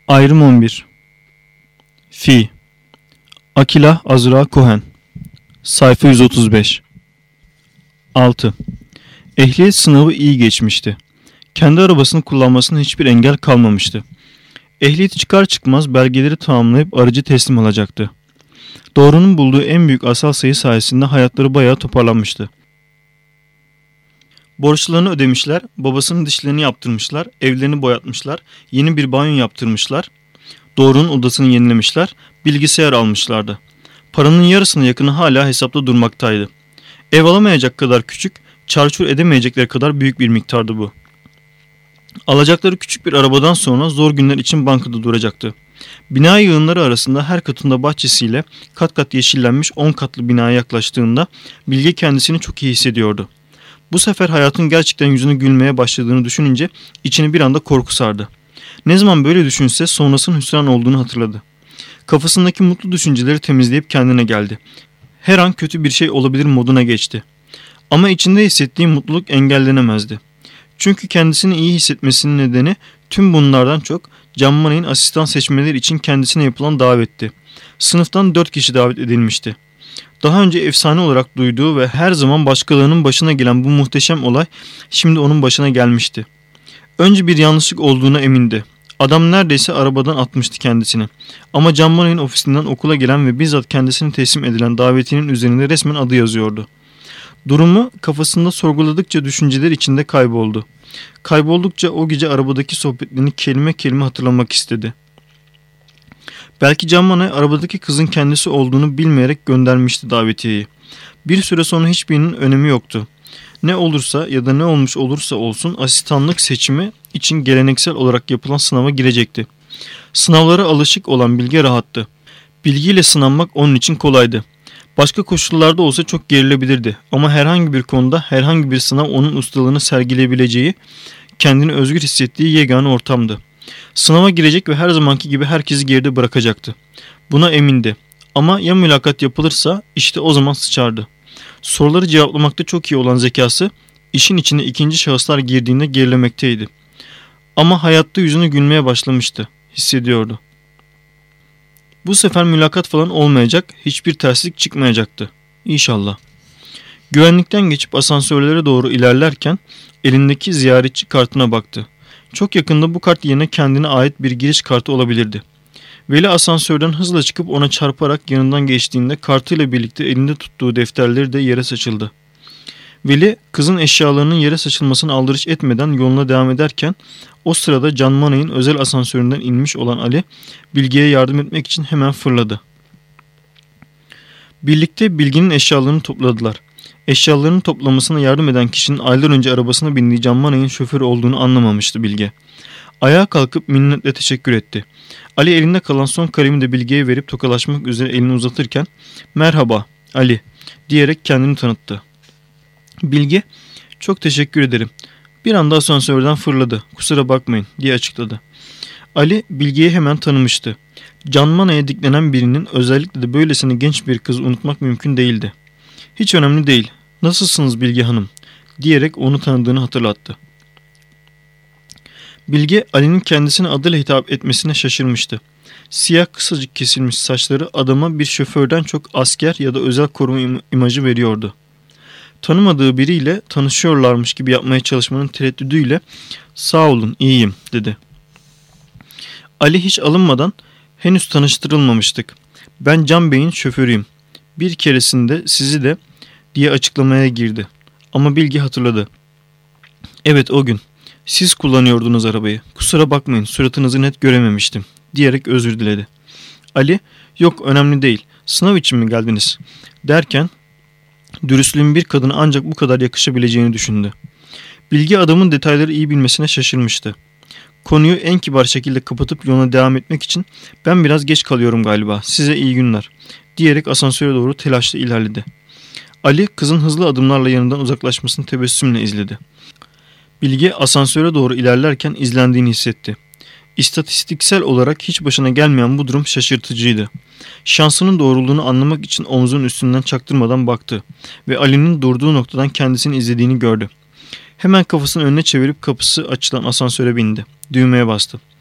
Ayrım 11. Fi Akilah Azra Cohen. Sayfa 135. 6. Ehliyet sınavı iyi geçmişti. Kendi arabasını kullanmasına hiçbir engel kalmamıştı. Ehliyeti çıkar çıkmaz belgeleri tamamlayıp aracı teslim alacaktı. Doğru'nun bulduğu en büyük asal sayı sayesinde hayatları bayağı toparlanmıştı. Borçlarını ödemişler, babasının dişlerini yaptırmışlar, evlerini boyatmışlar, yeni bir banyo yaptırmışlar, Doğru'nun odasını yenilemişler, bilgisayar almışlardı. Paranın yarısına yakını hala hesapta durmaktaydı. Ev alamayacak kadar küçük, çarçur edemeyecekleri kadar büyük bir miktardı bu. Alacakları küçük bir arabadan sonra zor günler için bankada duracaktı. Bina yığınları arasında her katında bahçesiyle kat kat yeşillenmiş 10 katlı binaya yaklaştığında Bilge kendisini çok iyi hissediyordu. Bu sefer hayatın gerçekten yüzünü gülmeye başladığını düşününce içini bir anda korku sardı. Ne zaman böyle düşünse sonrasının hüsran olduğunu hatırladı. Kafasındaki mutlu düşünceleri temizleyip kendine geldi. Her an kötü bir şey olabilir moduna geçti. Ama içinde hissettiği mutluluk engellenemezdi. Çünkü kendisini iyi hissetmesinin nedeni tüm bunlardan çok Can Money'in asistan seçmeleri için kendisine yapılan davetti. Sınıftan 4 kişi davet edilmişti. Daha önce efsane olarak duyduğu ve her zaman başkalarının başına gelen bu muhteşem olay şimdi onun başına gelmişti. Önce bir yanlışlık olduğuna emindi. Adam neredeyse arabadan atmıştı kendisini. Ama Can Money'in ofisinden okula gelen ve bizzat kendisine teslim edilen davetinin üzerinde resmen adı yazıyordu. Durumu kafasında sorguladıkça düşünceler içinde kayboldu. Kayboldukça o gece arabadaki sohbetlerini kelime kelime hatırlamak istedi. Belki Can Money arabadaki kızın kendisi olduğunu bilmeyerek göndermişti davetiyeyi. Bir süre sonra hiçbirinin önemi yoktu. Ne olursa ya da ne olmuş olursa olsun asistanlık seçimi için geleneksel olarak yapılan sınava girecekti. Sınavlara alışık olan Bilge rahattı. Bilgiyle sınanmak onun için kolaydı. Başka koşullarda olsa çok gerilebilirdi ama herhangi bir konuda herhangi bir sınav onun ustalığını sergileyebileceği, kendini özgür hissettiği yegane ortamdı. Sınava girecek ve her zamanki gibi herkesi geride bırakacaktı. Buna emindi. Ama ya mülakat yapılırsa işte o zaman sıçardı. Soruları cevaplamakta çok iyi olan zekası işin içine ikinci şahıslar girdiğinde gerilemekteydi. Ama hayatta yüzünü gülmeye başlamıştı. Hissediyordu. Bu sefer mülakat falan olmayacak, hiçbir terslik çıkmayacaktı. İnşallah. Güvenlikten geçip asansörlere doğru ilerlerken elindeki ziyaretçi kartına baktı. Çok yakında bu kart yerine kendine ait bir giriş kartı olabilirdi. Veli asansörden hızla çıkıp ona çarparak yanından geçtiğinde kartıyla birlikte elinde tuttuğu defterleri de yere saçıldı. Veli kızın eşyalarının yere saçılmasına aldırış etmeden yoluna devam ederken o sırada Can Money'in özel asansöründen inmiş olan Ali Bilge'ye yardım etmek için hemen fırladı. Birlikte Bilge'nin eşyalarını topladılar. Eşyalarını toplamasına yardım eden kişinin aylar önce arabasına bindiği Can Money'in şoförü olduğunu anlamamıştı Bilge. Ayağa kalkıp minnetle teşekkür etti. Ali elinde kalan son kalemi de Bilge'ye verip tokalaşmak üzere elini uzatırken "Merhaba Ali" diyerek kendini tanıttı. Bilge "Çok teşekkür ederim. Bir anda asansörden fırladı. Kusura bakmayın" diye açıkladı. Ali Bilge'yi hemen tanımıştı. Can Money'e diklenen birinin özellikle de böylesine genç bir kızı unutmak mümkün değildi. "Hiç önemli değil. Nasılsınız Bilge Hanım?" diyerek onu tanıdığını hatırlattı. Bilge Ali'nin kendisine adıyla hitap etmesine şaşırmıştı. Siyah kısacık kesilmiş saçları adama bir şoförden çok asker ya da özel koruma imajı veriyordu. Tanımadığı biriyle tanışıyorlarmış gibi yapmaya çalışmanın tereddüdüyle "Sağ olun, iyiyim" dedi. Ali hiç alınmadan "Henüz tanıştırılmamıştık. Ben Can Bey'in şoförüyüm. Bir keresinde sizi de" diye açıklamaya girdi. Ama Bilge hatırladı. "Evet, o gün. Siz kullanıyordunuz arabayı. Kusura bakmayın, suratınızı net görememiştim" diyerek özür diledi. Ali "Yok, önemli değil. Sınav için mi geldiniz?" derken dürüstlüğün bir kadına ancak bu kadar yakışabileceğini düşündü. Bilge adamın detayları iyi bilmesine şaşırmıştı. Konuyu en kibar şekilde kapatıp yoluna devam etmek için "Ben biraz geç kalıyorum galiba. Size iyi günler" diyerek asansöre doğru telaşla ilerledi. Ali kızın hızlı adımlarla yanından uzaklaşmasını tebessümle izledi. Bilge asansöre doğru ilerlerken izlendiğini hissetti. İstatistiksel olarak hiç başına gelmeyen bu durum şaşırtıcıydı. Şansının doğruluğunu anlamak için omzunun üstünden çaktırmadan baktı ve Ali'nin durduğu noktadan kendisini izlediğini gördü. Hemen kafasını önüne çevirip kapısı açılan asansöre bindi. Düğmeye bastı.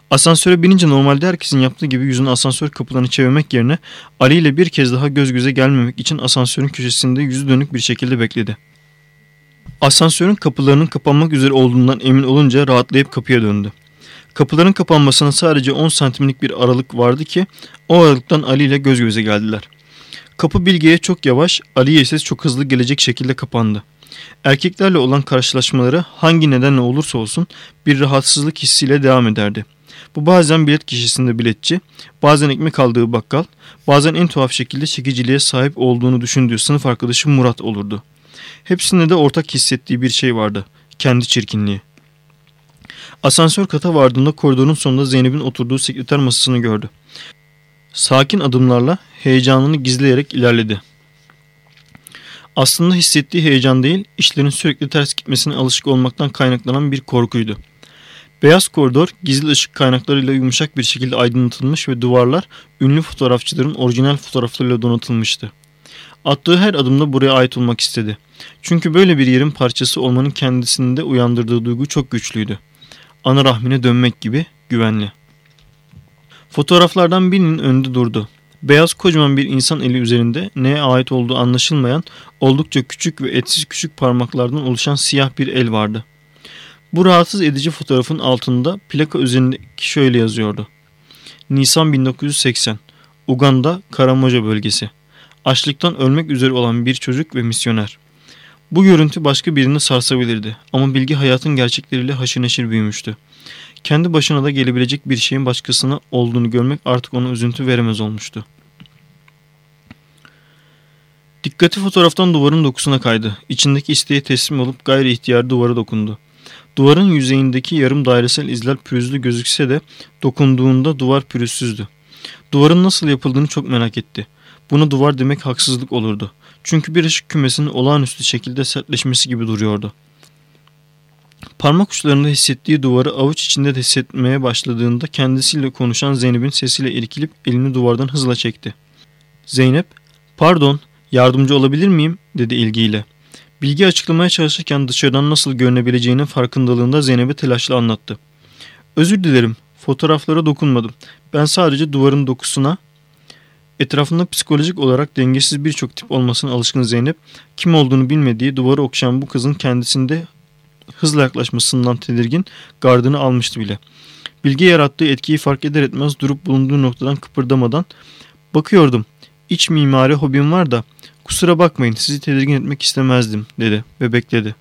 Asansöre binince normalde herkesin yaptığı gibi yüzünü asansör kapılarını çevirmek yerine Ali ile bir kez daha göz göze gelmemek için asansörün köşesinde yüzü dönük bir şekilde bekledi. Asansörün kapılarının kapanmak üzere olduğundan emin olunca rahatlayıp kapıya döndü. Kapıların kapanmasına sadece 10 santimlik bir aralık vardı ki o aralıktan Ali ile göz göze geldiler. Kapı Bilge'ye çok yavaş, Ali'ye ise çok hızlı gelecek şekilde kapandı. Erkeklerle olan karşılaşmaları hangi nedenle olursa olsun bir rahatsızlık hissiyle devam ederdi. Bu bazen bilet kişisinde biletçi, bazen ekmek aldığı bakkal, bazen en tuhaf şekilde çekiciliğe sahip olduğunu düşündüğü sınıf arkadaşı Murat olurdu. Hepsinde de ortak hissettiği bir şey vardı, kendi çirkinliği. Asansör kata vardığında koridorun sonunda Zeynep'in oturduğu sekreter masasını gördü. Sakin adımlarla heyecanını gizleyerek ilerledi. Aslında hissettiği heyecan değil, işlerin sürekli ters gitmesine alışık olmaktan kaynaklanan bir korkuydu. Beyaz koridor gizli ışık kaynaklarıyla yumuşak bir şekilde aydınlatılmış ve duvarlar ünlü fotoğrafçıların orijinal fotoğraflarıyla donatılmıştı. Attığı her adımda buraya ait olmak istedi. Çünkü böyle bir yerin parçası olmanın kendisinde uyandırdığı duygu çok güçlüydü. Ana rahmine dönmek gibi güvenli. Fotoğraflardan birinin önünde durdu. Beyaz kocaman bir insan eli üzerinde neye ait olduğu anlaşılmayan oldukça küçük ve etsiz küçük parmaklardan oluşan siyah bir el vardı. Bu rahatsız edici fotoğrafın altında plaka üzerindeki şöyle yazıyordu. Nisan 1980, Uganda, Karamoja bölgesi. Açlıktan ölmek üzere olan bir çocuk ve misyoner. Bu görüntü başka birini sarsabilirdi ama Bilge hayatın gerçekleriyle haşır neşir büyümüştü. Kendi başına da gelebilecek bir şeyin başkasına olduğunu görmek artık ona üzüntü veremez olmuştu. Dikkati fotoğraftan duvarın dokusuna kaydı. İçindeki isteğe teslim olup gayri ihtiyar duvara dokundu. Duvarın yüzeyindeki yarım dairesel izler pürüzlü gözükse de dokunduğunda duvar pürüzsüzdü. Duvarın nasıl yapıldığını çok merak etti. Buna duvar demek haksızlık olurdu. Çünkü bir ışık kümesinin olağanüstü şekilde sertleşmesi gibi duruyordu. Parmak uçlarında hissettiği duvarı avuç içinde de hissetmeye başladığında kendisiyle konuşan Zeynep'in sesiyle irkilip elini duvardan hızla çekti. Zeynep, "Pardon, yardımcı olabilir miyim?" dedi ilgiyle. Bilge açıklamaya çalışırken dışarıdan nasıl görünebileceğinin farkındalığında Zeynep'e telaşla anlattı. "Özür dilerim, fotoğraflara dokunmadım. Ben sadece duvarın dokusuna..." Etrafında psikolojik olarak dengesiz birçok tip olmasına alışkın Zeynep, kim olduğunu bilmediği duvarı okşayan bu kızın kendisinde hızla yaklaşmasından tedirgin, gardını almıştı bile. Bilge yarattığı etkiyi fark eder etmez durup bulunduğu noktadan kıpırdamadan "Bakıyordum, iç mimari hobim var da kusura bakmayın, sizi tedirgin etmek istemezdim," dedi ve bekledi.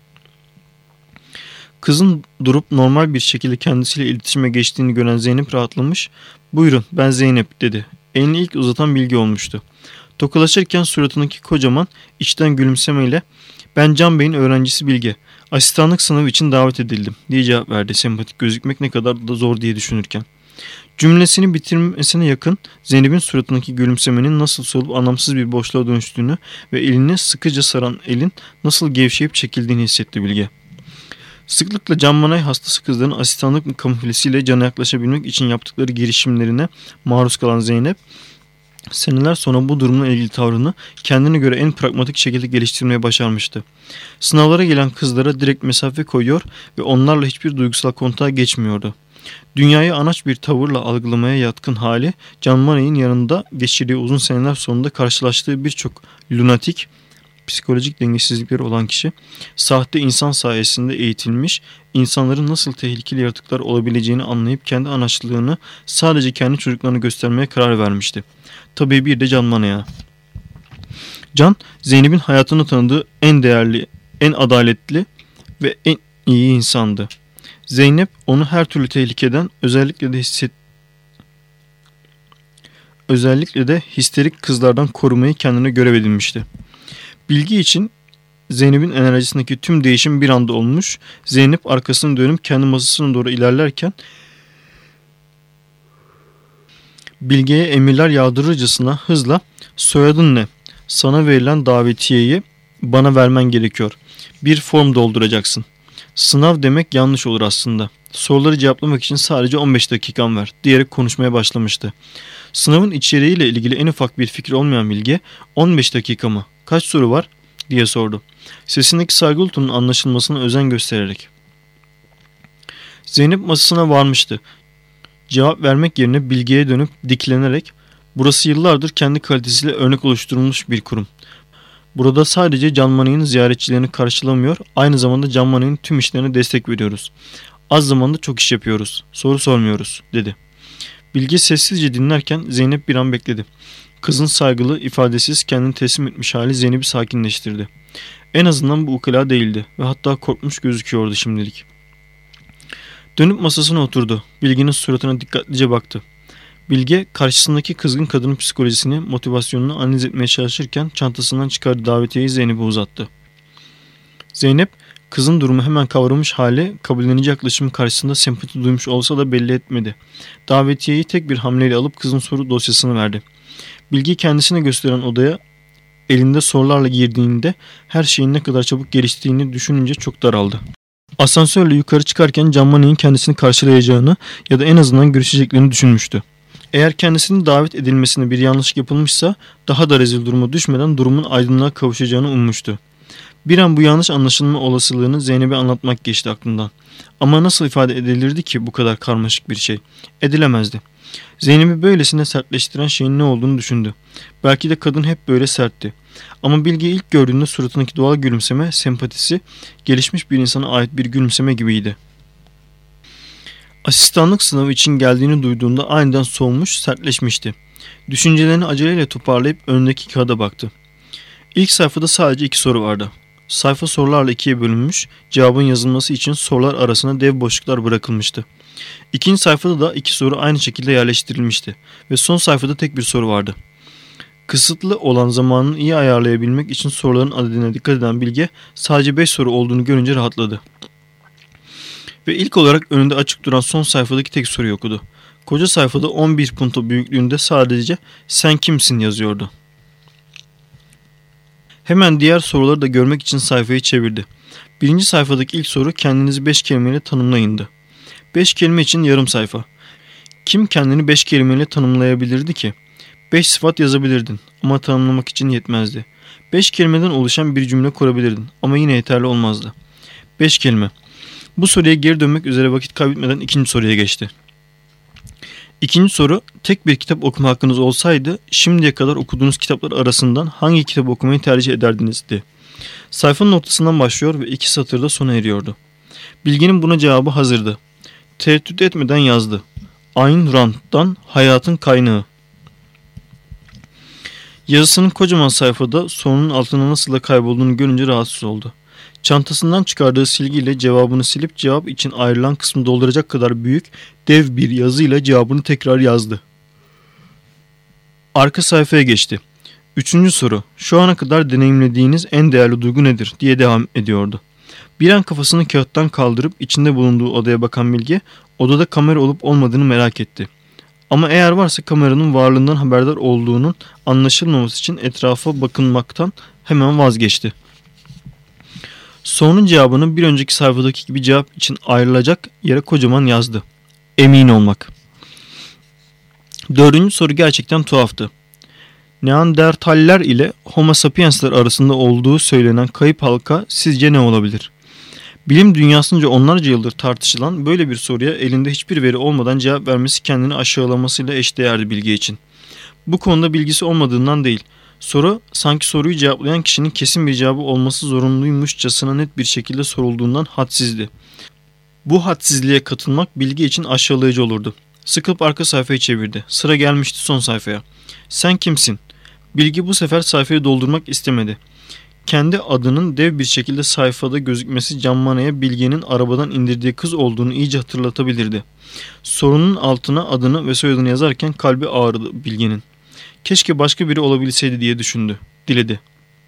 Kızın durup normal bir şekilde kendisiyle iletişime geçtiğini gören Zeynep rahatlamış. "Buyurun, ben Zeynep," dedi. Elini ilk uzatan Bilge olmuştu. Tokalaşırken suratındaki kocaman içten gülümsemeyle "Ben Can Bey'in öğrencisi Bilge. Asistanlık sınavı için davet edildim," diye cevap verdi, sempatik gözükmek ne kadar da zor diye düşünürken. Cümlesini bitirmesine yakın Zeynep'in suratındaki gülümsemenin nasıl solup anlamsız bir boşluğa dönüştüğünü ve elini sıkıca saran elin nasıl gevşeyip çekildiğini hissetti Bilge. Sıklıkla Can Manay hastası kızların asistanlık kamuflesiyle cana yaklaşabilmek için yaptıkları girişimlerine maruz kalan Zeynep, seneler sonra bu durumla ilgili tavrını kendine göre en pragmatik şekilde geliştirmeye başarmıştı. Sınavlara gelen kızlara direkt mesafe koyuyor ve onlarla hiçbir duygusal kontağa geçmiyordu. Dünyayı anaç bir tavırla algılamaya yatkın hali, Can Manay'ın yanında geçirdiği uzun seneler sonunda karşılaştığı birçok lunatik, psikolojik dengesizlikleri olan kişi, sahte insan sayesinde eğitilmiş, insanların nasıl tehlikeli yaratıklar olabileceğini anlayıp kendi anaçlığını sadece kendi çocuklarına göstermeye karar vermişti. Tabii bir de Can Manay'a. Can, Zeynep'in hayatını tanıdığı en değerli, en adaletli ve en iyi insandı. Zeynep onu her türlü tehlikeden, özellikle de histerik kızlardan korumayı kendine görev edinmişti. Bilgi için Zeynep'in enerjisindeki tüm değişim bir anda olmuş. Zeynep arkasını dönüp kendi masasına doğru ilerlerken Bilge'ye emirler yağdırırcasına hızla "Soyadın ne? Sana verilen davetiyeyi bana vermen gerekiyor. Bir form dolduracaksın. Sınav demek yanlış olur aslında. Soruları cevaplamak için sadece 15 dakikan var," diyerek konuşmaya başlamıştı. Sınavın içeriğiyle ilgili en ufak bir fikri olmayan Bilge, "15 dakika mı? Kaç soru var?" diye sordu. Sesindeki saygılı tonun anlaşılmasına özen göstererek. Zeynep masasına varmıştı. Cevap vermek yerine Bilge'ye dönüp diklenerek "Burası yıllardır kendi kalitesiyle örnek oluşturulmuş bir kurum. Burada sadece Can Money'in ziyaretçilerini karşılamıyor, aynı zamanda Can Money'in tüm işlerine destek veriyoruz. Az zamanda çok iş yapıyoruz, soru sormuyoruz," dedi. Bilge sessizce dinlerken Zeynep bir an bekledi. Kızın saygılı, ifadesiz, kendini teslim etmiş hali Zeynep'i sakinleştirdi. En azından bu ukala değildi ve hatta korkmuş gözüküyordu şimdilik. Dönüp masasına oturdu. Bilge'nin suratına dikkatlice baktı. Bilge karşısındaki kızgın kadının psikolojisini, motivasyonunu analiz etmeye çalışırken çantasından çıkardığı davetiyeyi Zeynep'e uzattı. Zeynep, kızın durumu hemen kavramış hali kabullenici yaklaşım karşısında sempati duymuş olsa da belli etmedi. Davetiyeyi tek bir hamleyle alıp kızın soru dosyasını verdi. Bilge kendisine gösteren odaya elinde sorularla girdiğinde her şeyin ne kadar çabuk geliştiğini düşününce çok daraldı. Asansörle yukarı çıkarken Can Money'in kendisini karşılayacağını ya da en azından görüşeceklerini düşünmüştü. Eğer kendisinin davet edilmesine bir yanlışlık yapılmışsa daha da rezil duruma düşmeden durumun aydınlığa kavuşacağını ummuştu. Bir an bu yanlış anlaşılma olasılığını Zeynep'e anlatmak geçti aklından. Ama nasıl ifade edilirdi ki bu kadar karmaşık bir şey? Edilemezdi. Zeynep'i böylesine sertleştiren şeyin ne olduğunu düşündü. Belki de kadın hep böyle sertti. Ama Bilge ilk gördüğünde suratındaki doğal gülümseme, sempatisi, gelişmiş bir insana ait bir gülümseme gibiydi. Asistanlık sınavı için geldiğini duyduğunda aniden soğumuş, sertleşmişti. Düşüncelerini aceleyle toparlayıp önündeki kağıda baktı. İlk sayfada sadece 2 soru vardı. Sayfa sorularla 2'ye bölünmüş, cevabın yazılması için sorular arasına dev boşluklar bırakılmıştı. İkinci sayfada da 2 soru aynı şekilde yerleştirilmişti ve son sayfada tek bir soru vardı. Kısıtlı olan zamanını iyi ayarlayabilmek için soruların adedine dikkat eden Bilge sadece 5 soru olduğunu görünce rahatladı. Ve ilk olarak önünde açık duran son sayfadaki tek soruyu okudu. Koca sayfada 11 punto büyüklüğünde sadece "Sen kimsin?" yazıyordu. Hemen diğer soruları da görmek için sayfayı çevirdi. Birinci sayfadaki ilk soru kendinizi 5 kelimeyle tanımlayındı. 5 kelime için yarım sayfa. Kim kendini 5 kelimeyle tanımlayabilirdi ki? 5 sıfat yazabilirdin ama tanımlamak için yetmezdi. 5 kelimeden oluşan bir cümle kurabilirdin ama yine yeterli olmazdı. 5 kelime. Bu soruya geri dönmek üzere vakit kaybetmeden ikinci soruya geçti. İkinci soru, tek bir kitap okuma hakkınız olsaydı şimdiye kadar okuduğunuz kitaplar arasından hangi kitabı okumayı tercih ederdinizdi? Sayfanın ortasından başlıyor ve 2 satırda sona eriyordu. Bilge'nin buna cevabı hazırdı. Tereddüt etmeden yazdı. Ayn Rand'dan Hayatın Kaynağı. Yazısının kocaman sayfada sorunun altına nasıl da kaybolduğunu görünce rahatsız oldu. Çantasından çıkardığı silgiyle cevabını silip cevap için ayrılan kısmı dolduracak kadar büyük, dev bir yazıyla cevabını tekrar yazdı. Arka sayfaya geçti. 3. soru. Şu ana kadar deneyimlediğiniz en değerli duygu nedir diye devam ediyordu. Bir an kafasını kağıttan kaldırıp içinde bulunduğu odaya bakan Bilge, odada kamera olup olmadığını merak etti. Ama eğer varsa kameranın varlığından haberdar olduğunun anlaşılmaması için etrafa bakınmaktan hemen vazgeçti. Sorunun cevabını bir önceki sayfadaki gibi cevap için ayrılacak yere kocaman yazdı. Emin olmak. 4. soru gerçekten tuhaftı. Neandertaller ile Homo sapiensler arasında olduğu söylenen kayıp halka sizce ne olabilir? Bilim dünyasınca onlarca yıldır tartışılan böyle bir soruya elinde hiçbir veri olmadan cevap vermesi kendini aşağılamasıyla eşdeğerdi Bilge için. Bu konuda bilgisi olmadığından değil. Soru sanki soruyu cevaplayan kişinin kesin bir cevabı olması zorunluymuşçasına net bir şekilde sorulduğundan hadsizdi. Bu hadsizliğe katılmak Bilge için aşağılayıcı olurdu. Sıkılıp arka sayfayı çevirdi. Sıra gelmişti son sayfaya. Sen kimsin? Bilge bu sefer sayfayı doldurmak istemedi. Kendi adının dev bir şekilde sayfada gözükmesi Can Money'e Bilge'nin arabadan indirdiği kız olduğunu iyice hatırlatabilirdi. Sorunun altına adını ve soyadını yazarken kalbi ağrıdı Bilge'nin. Keşke başka biri olabilseydi diye düşündü. Diledi.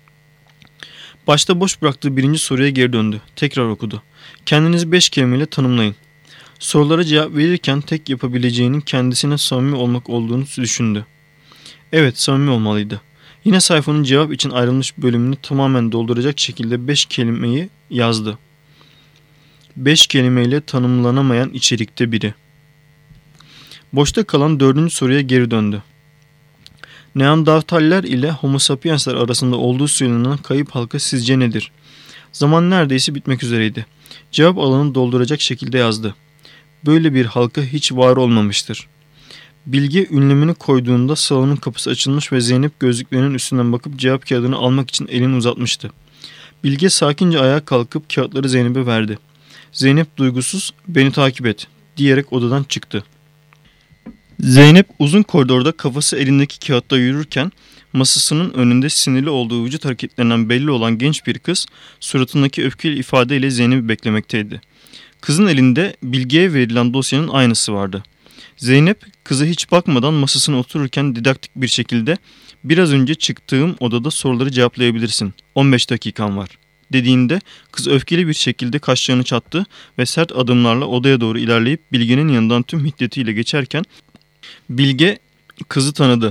Başta boş bıraktığı 1. soruya geri döndü. Tekrar okudu. Kendinizi 5 kelimeyle tanımlayın. Sorulara cevap verirken tek yapabileceğinin kendisine samimi olmak olduğunu düşündü. Evet, samimi olmalıydı. Yine sayfanın cevap için ayrılmış bölümünü tamamen dolduracak şekilde 5 kelimeyi yazdı. 5 kelimeyle tanımlanamayan içerikte biri. Boşta kalan 4. soruya geri döndü. Neandertaller ile Homo sapiensler arasında olduğu söylenen kayıp halka sizce nedir? Zaman neredeyse bitmek üzereydi. Cevap alanını dolduracak şekilde yazdı. Böyle bir halka hiç var olmamıştır. Bilge ünlemini koyduğunda salonun kapısı açılmış ve Zeynep gözlüklerinin üstünden bakıp cevap kağıdını almak için elini uzatmıştı. Bilge sakince ayağa kalkıp kağıtları Zeynep'e verdi. Zeynep duygusuz "Beni takip et" diyerek odadan çıktı. Zeynep uzun koridorda kafası elindeki kağıtta yürürken masasının önünde sinirli olduğu vücut hareketlerinden belli olan genç bir kız suratındaki öfkeli ifadeyle Zeynep'i beklemekteydi. Kızın elinde Bilge'ye verilen dosyanın aynısı vardı. Zeynep kıza hiç bakmadan masasına otururken didaktik bir şekilde "Biraz önce çıktığım odada soruları cevaplayabilirsin. 15 dakikan var" dediğinde kız öfkeli bir şekilde kaşlarını çattı ve sert adımlarla odaya doğru ilerleyip Bilge'nin yanından tüm hiddetiyle geçerken Bilge kızı tanıdı.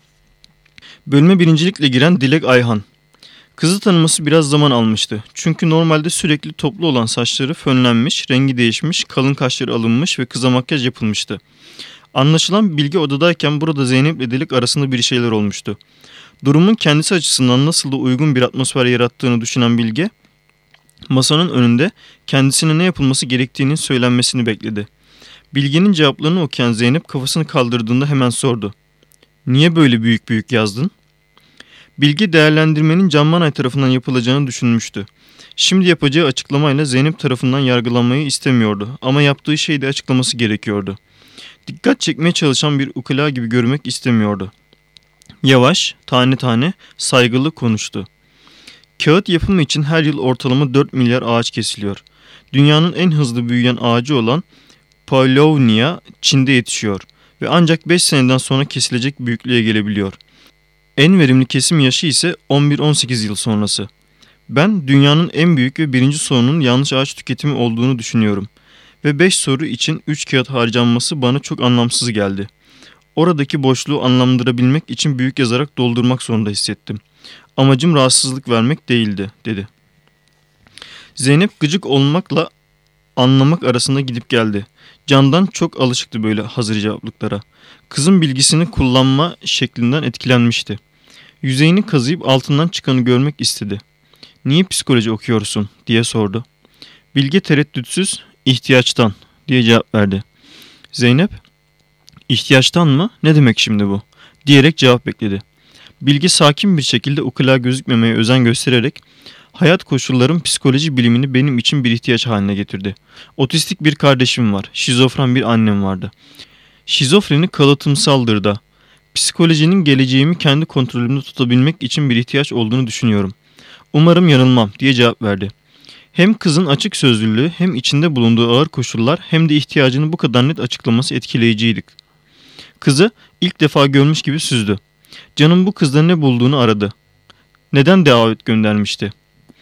Bölüme birincilikle giren Dilek Ayhan. Kızı tanıması biraz zaman almıştı. Çünkü normalde sürekli toplu olan saçları fönlenmiş, rengi değişmiş, kalın kaşları alınmış ve kıza makyaj yapılmıştı. Anlaşılan Bilge odadayken burada Zeynep ile Dilek arasında bir şeyler olmuştu. Durumun kendisi açısından nasıl da uygun bir atmosfer yarattığını düşünen Bilge, masanın önünde kendisine ne yapılması gerektiğinin söylenmesini bekledi. Bilge'nin cevaplarını okuyan Zeynep kafasını kaldırdığında hemen sordu. "Niye böyle büyük büyük yazdın?" Bilge değerlendirmenin Can Manay tarafından yapılacağını düşünmüştü. Şimdi yapacağı açıklamayla Zeynep tarafından yargılanmayı istemiyordu ama yaptığı şeyi de açıklaması gerekiyordu. Dikkat çekmeye çalışan bir ukala gibi görmek istemiyordu. Yavaş, tane tane, saygılı konuştu. Kağıt yapımı için her yıl ortalama 4 milyar ağaç kesiliyor. Dünyanın en hızlı büyüyen ağacı olan Paulownia Çin'de yetişiyor ve ancak 5 seneden sonra kesilecek büyüklüğe gelebiliyor. En verimli kesim yaşı ise 11-18 yıl sonrası. Ben dünyanın en büyük ve birinci sorunun yanlış ağaç tüketimi olduğunu düşünüyorum. Ve 5 soru için 3 kağıt harcanması bana çok anlamsız geldi. Oradaki boşluğu anlamlandırabilmek için büyük yazarak doldurmak zorunda hissettim. Amacım rahatsızlık vermek değildi, dedi. Zeynep gıcık olmakla anlamak arasında gidip geldi. Candan çok alışıktı böyle hazır cevaplıklara. Kızın bilgisini kullanma şeklinden etkilenmişti. Yüzeyini kazıyıp altından çıkanı görmek istedi. "Niye psikoloji okuyorsun?" diye sordu. Bilge tereddütsüz "İhtiyaçtan" diye cevap verdi. Zeynep "İhtiyaçtan mı? Ne demek şimdi bu?" diyerek cevap bekledi. Bilge sakin bir şekilde ukala gözükmemeye özen göstererek "Hayat koşullarım psikoloji bilimini benim için bir ihtiyaç haline getirdi. Otistik bir kardeşim var, şizofren bir annem vardı. Şizofreni kalıtımsaldır da. Psikolojinin geleceğimi kendi kontrolümde tutabilmek için bir ihtiyaç olduğunu düşünüyorum. Umarım yanılmam" diye cevap verdi. Hem kızın açık sözlülüğü hem içinde bulunduğu ağır koşullar hem de ihtiyacını bu kadar net açıklaması etkileyiciydi. Kızı ilk defa görmüş gibi süzdü. Can'ın bu kızda ne bulduğunu aradı. Neden davet göndermişti?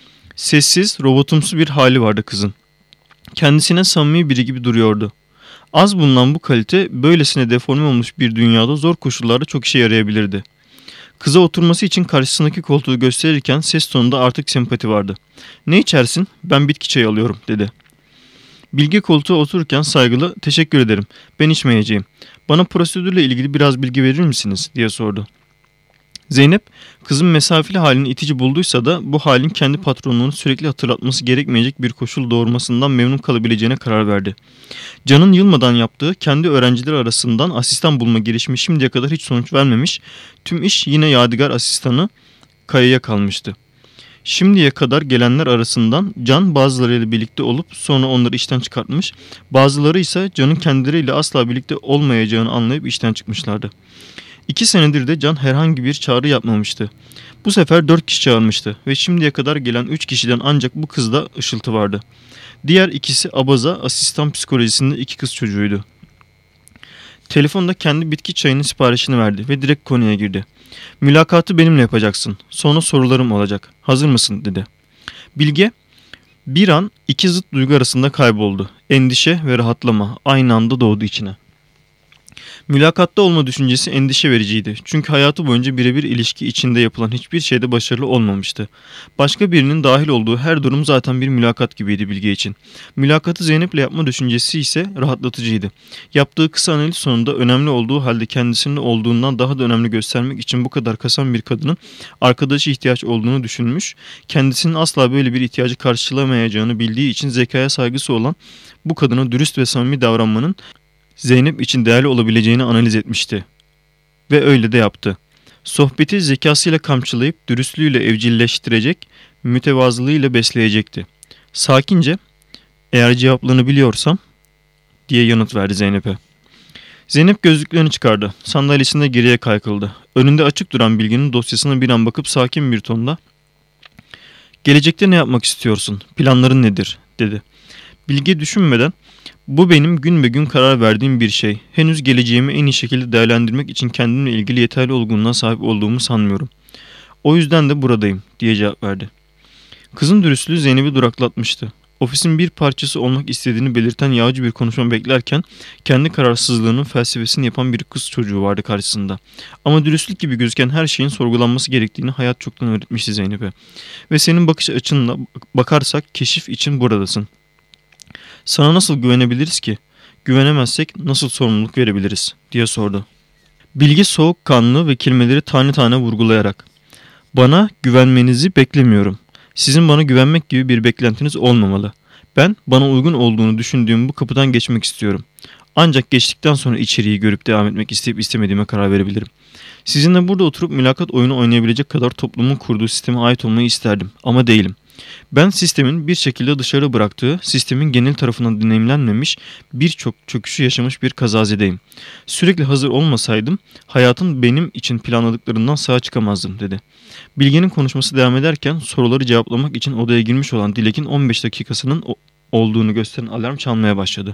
Sessiz, robotumsu bir hali vardı kızın. Kendisine samimi biri gibi duruyordu. Az bulunan bu kalite böylesine deforme olmuş bir dünyada zor koşullarda çok işe yarayabilirdi. Kıza oturması için karşısındaki koltuğu gösterirken ses tonunda artık sempati vardı. "Ne içersin? Ben bitki çayı alıyorum," dedi. Bilge koltuğa otururken saygılı "Teşekkür ederim. Ben içmeyeceğim. Bana prosedürle ilgili biraz bilgi verir misiniz?" diye sordu. Zeynep, kızın mesafeli halini itici bulduysa da bu halin kendi patronluğunu sürekli hatırlatması gerekmeyecek bir koşul doğurmasından memnun kalabileceğine karar verdi. Can'ın yılmadan yaptığı kendi öğrencileri arasından asistan bulma girişimi şimdiye kadar hiç sonuç vermemiş, tüm iş yine yadigar asistanı Kaya'ya kalmıştı. Şimdiye kadar gelenler arasından Can bazılarıyla birlikte olup sonra onları işten çıkartmış, bazıları ise Can'ın kendileriyle asla birlikte olmayacağını anlayıp işten çıkmışlardı. 2 senedir de Can herhangi bir çağrı yapmamıştı. Bu sefer 4 kişi çağırmıştı ve şimdiye kadar gelen 3 kişiden ancak bu kızda ışıltı vardı. Diğer ikisi abaza asistan psikolojisinde 2 kız çocuğuydu. Telefonda kendi bitki çayının siparişini verdi ve direkt konuya girdi. "Mülakatı benimle yapacaksın. Sonra sorularım olacak. Hazır mısın?" dedi. Bilge bir an 2 zıt duygu arasında kayboldu. Endişe ve rahatlama aynı anda doğdu içine. Mülakatta olma düşüncesi endişe vericiydi. Çünkü hayatı boyunca birebir ilişki içinde yapılan hiçbir şeyde başarılı olmamıştı. Başka birinin dahil olduğu her durum zaten bir mülakat gibiydi Bilge için. Mülakatı Zeynep'le yapma düşüncesi ise rahatlatıcıydı. Yaptığı kısa analiz sonunda önemli olduğu halde kendisinin olduğundan daha da önemli göstermek için bu kadar kasan bir kadının arkadaşı ihtiyaç olduğunu düşünmüş, kendisinin asla böyle bir ihtiyacı karşılamayacağını bildiği için zekaya saygısı olan bu kadına dürüst ve samimi davranmanın Zeynep için değerli olabileceğini analiz etmişti. Ve öyle de yaptı. Sohbeti zekasıyla kamçılayıp dürüstlüğüyle evcilleştirecek, mütevazılığıyla besleyecekti. Sakince, "Eğer cevaplarını biliyorsam," diye yanıt verdi Zeynep'e. Zeynep gözlüklerini çıkardı. Sandalyesinde geriye kaykıldı. Önünde açık duran Bilge'nin dosyasına bir an bakıp sakin bir tonda "Gelecekte ne yapmak istiyorsun? Planların nedir?" dedi. Bilge düşünmeden, "Bu benim gün be gün karar verdiğim bir şey. Henüz geleceğimi en iyi şekilde değerlendirmek için kendimle ilgili yeterli olgunluğa sahip olduğumu sanmıyorum. O yüzden de buradayım," diye cevap verdi. Kızın dürüstlüğü Zeynep'i duraklatmıştı. Ofisin bir parçası olmak istediğini belirten yağcı bir konuşma beklerken kendi kararsızlığının felsefesini yapan bir kız çocuğu vardı karşısında. Ama dürüstlük gibi gözüken her şeyin sorgulanması gerektiğini hayat çoktan öğretmişti Zeynep'e. "Ve senin bakış açınla bakarsak keşif için buradasın. Sana nasıl güvenebiliriz ki? Güvenemezsek nasıl sorumluluk verebiliriz?" diye sordu. Bilge soğukkanlı ve kelimeleri tane tane vurgulayarak, "Bana güvenmenizi beklemiyorum. Sizin bana güvenmek gibi bir beklentiniz olmamalı. Ben bana uygun olduğunu düşündüğüm bu kapıdan geçmek istiyorum. Ancak geçtikten sonra içeriği görüp devam etmek isteyip istemediğime karar verebilirim. Sizinle burada oturup mülakat oyunu oynayabilecek kadar toplumun kurduğu sisteme ait olmayı isterdim ama değilim. Ben sistemin bir şekilde dışarı bıraktığı, sistemin genel tarafından deneyimlenmemiş, birçok çöküşü yaşamış bir kazazedeyim. Sürekli hazır olmasaydım hayatın benim için planladıklarından sağa çıkamazdım," dedi. Bilge'nin konuşması devam ederken soruları cevaplamak için odaya girmiş olan Dilek'in 15 dakikasının olduğunu gösteren alarm çalmaya başladı.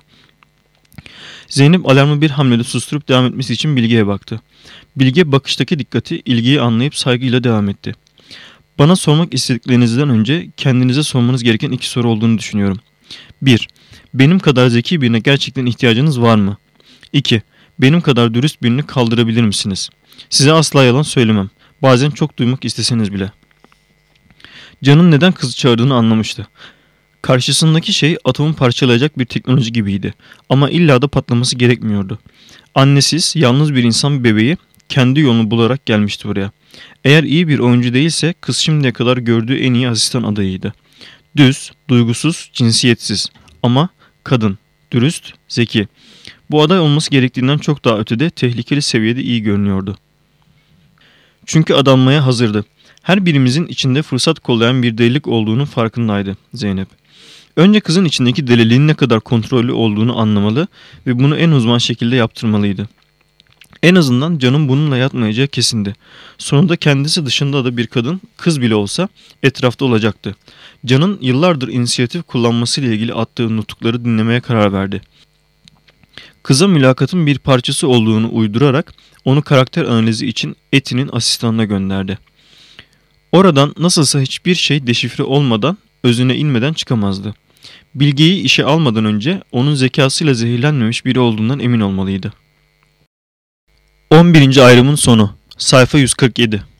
Zeynep alarmı bir hamlede susturup devam etmesi için Bilge'ye baktı. Bilge bakıştaki dikkati, ilgiyi anlayıp saygıyla devam etti. "Bana sormak istediklerinizden önce kendinize sormanız gereken 2 soru olduğunu düşünüyorum. 1. Benim kadar zeki birine gerçekten ihtiyacınız var mı? 2. Benim kadar dürüst birini kaldırabilir misiniz? Size asla yalan söylemem. Bazen çok duymak isteseniz bile." Can'ın neden kızı çağırdığını anlamıştı. Karşısındaki şey atomu parçalayacak bir teknoloji gibiydi. Ama illa da patlaması gerekmiyordu. Annesiz, yalnız bir insan bebeği kendi yolunu bularak gelmişti buraya. Eğer iyi bir oyuncu değilse kız şimdiye kadar gördüğü en iyi asistan adayıydı. Düz, duygusuz, cinsiyetsiz ama kadın, dürüst, zeki. Bu aday olması gerektiğinden çok daha ötede, tehlikeli seviyede iyi görünüyordu. Çünkü adanmaya hazırdı. Her birimizin içinde fırsat kollayan bir delilik olduğunun farkındaydı Zeynep. Önce kızın içindeki deliliğin ne kadar kontrollü olduğunu anlamalı ve bunu en uzman şekilde yaptırmalıydı. En azından Can'ın bununla yatmayacağı kesindi. Sonunda kendisi dışında da bir kadın, kız bile olsa etrafta olacaktı. Can'ın yıllardır inisiyatif kullanmasıyla ilgili attığı nutukları dinlemeye karar verdi. Kıza mülakatın bir parçası olduğunu uydurarak onu karakter analizi için Eti'nin asistanına gönderdi. Oradan nasılsa hiçbir şey deşifre olmadan, özüne inmeden çıkamazdı. Bilge'yi işe almadan önce onun zekasıyla zehirlenmemiş biri olduğundan emin olmalıydı. 11. ayrımın sonu. Sayfa 147.